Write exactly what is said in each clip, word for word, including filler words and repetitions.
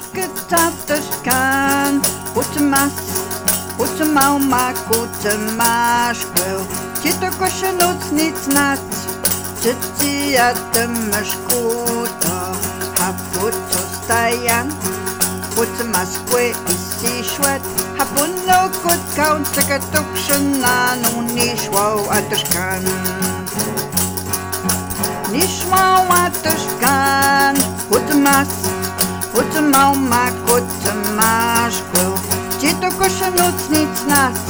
Sketaterskan, Utmas, Utmauma, Kutamashko, Chitokoshanuts Nitsnats, Chitiatamashkuta, Haputostayan, Utmaskwe Isishwat, Hapuno Kut Kauntakatukshana, Nishwa Atashkan. Nishwa Atashkan, Utmas. Utmauma, Kutamashko, Chitokoshanuts Nitsnats,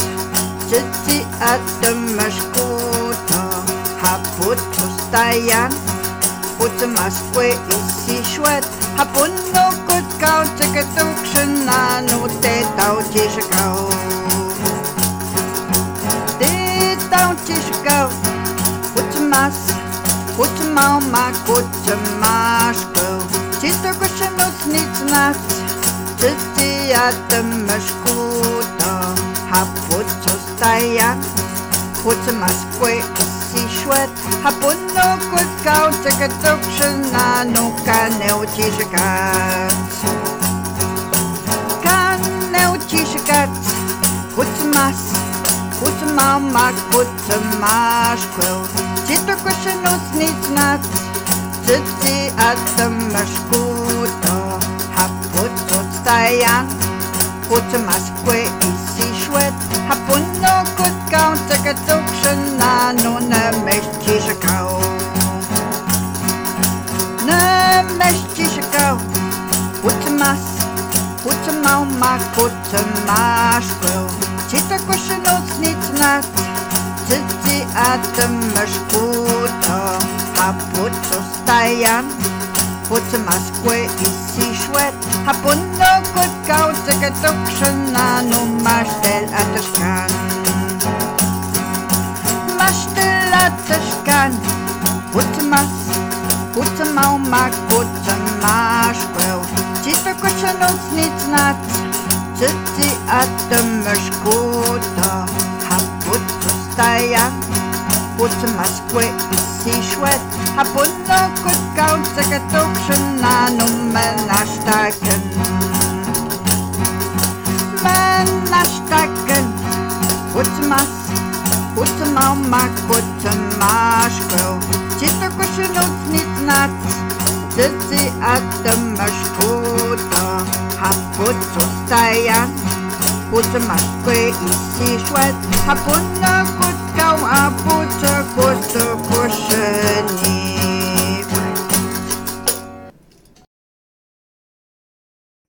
Chitiatamashkuta, Haputostayan, Utmaskwe Isishwat, Hapuno Kut Kauntakatukshana, Nutetau Tishakau. Tetau Tishakau, Utmas, Utmauma, Kutamashko, Chitokoshanuts Nitsnats, Chitiatamashkuta, Haputostayan, Utmaskwe Isishwat, Hapuno Kut Kauntakatukshana, Nukaneu Tishakat. Kaneu Tishakat, Utmas, Utmauma, Kutamashko, Chitokoshanuts Nitsnats, Chitiatamashkuta, Haputostayan, Utmaskwe Isishwat, Hapuno Kut Kauntakatukshana, Nunameshtishakau. Nameshtishakau, Utmas, Utmauma, Kutamashko, Chitokoshanuts Nitsnats, Chitiatamashkuta, Haputostayan, Utmaskwe Isishwat, Hapuno Kut Kauntakatukshana, Numashtel Atashkan. Mashtel Atashkan, Utmas, Utmauma, Kutamashko, Chitokoshanuts Nitsnats, Chitiatamashkuta, Haputostayan, Utmaskwe Isishwat, Hapuno Kut Kauntakatukshana, Numanashtakan. Manashtakan, Utmas, Utmauma, Kutamashko, Chitokoshanuts Nitsnats, Chitiatamashkuta, Haputostayan, Utmaskwe Isishwat, Hapuno Kut Kauntakatukshana,